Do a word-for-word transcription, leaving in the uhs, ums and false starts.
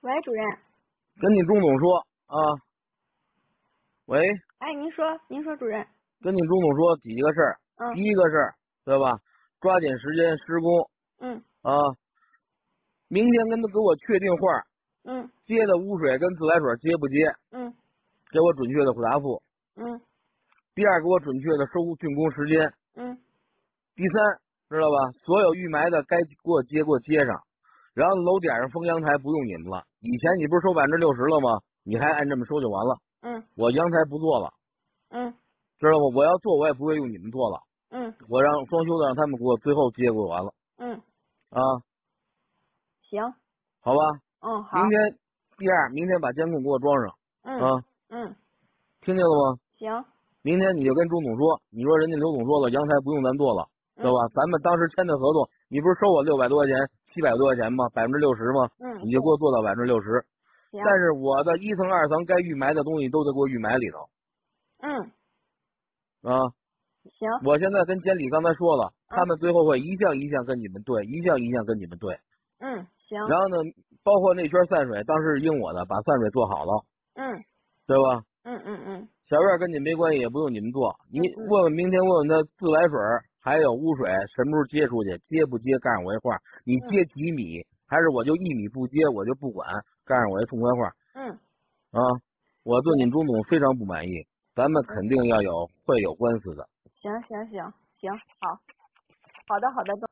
喂，主任。 跟你钟总说啊，喂。 哎，您说，您说，主任。 跟你钟总说几个事儿。 嗯。 第一个事儿，对吧？抓紧时间施工。 嗯。 啊，明天跟他给我确定话。 嗯。 接的污水跟自来水接不接？ 嗯。 给我准确的答复。 嗯。 第二，给我准确的收竣工时间。 嗯。 第三，知道吧？所有预埋的该给我接给我接上。然后楼顶上封阳台不用你们了，以前你不是收百分之六十了吗？你还按这么收就完了。 嗯。 我阳台不做了。 嗯。 知道吗？我要做我也不会用你们做了。 嗯。 我让装修的让他们给我最后接过完了。 嗯。 啊。 行。 好吧。 嗯，好。 明天，第二，明天把监控给我装上。 嗯。 啊。 嗯。 听见了吗？ 行。 明天你就跟钟总说，你说人家刘总说了，阳台不用咱做了，知道吧？咱们当时签的合同，你不是收我六百多块钱、七百多块钱吗？百分之六十吗？ 嗯。 你就给我做到百分之六十。 行。 但是我的一层、二层该预埋的东西都得给我预埋里头。 嗯。 啊。 行。 我现在跟监理刚才说了，嗯、他们最后会一项一项跟你们对，一项一项跟你们对。 嗯，行。 然后呢，包括那圈散水，当时是应我的，把散水做好了。 嗯。 对吧？ 嗯嗯嗯。 小院跟你没关系，也不用你们做。你嗯问问明天问问他自来水还有污水什么时候接出去，接不接干上我一话。你接几米，嗯、还是我就一米不接我就不管，干上我一痛快话。 嗯。 啊，我对你们钟总非常不满意，咱们肯定要有会有官司的。 行行行行，好，好的好的。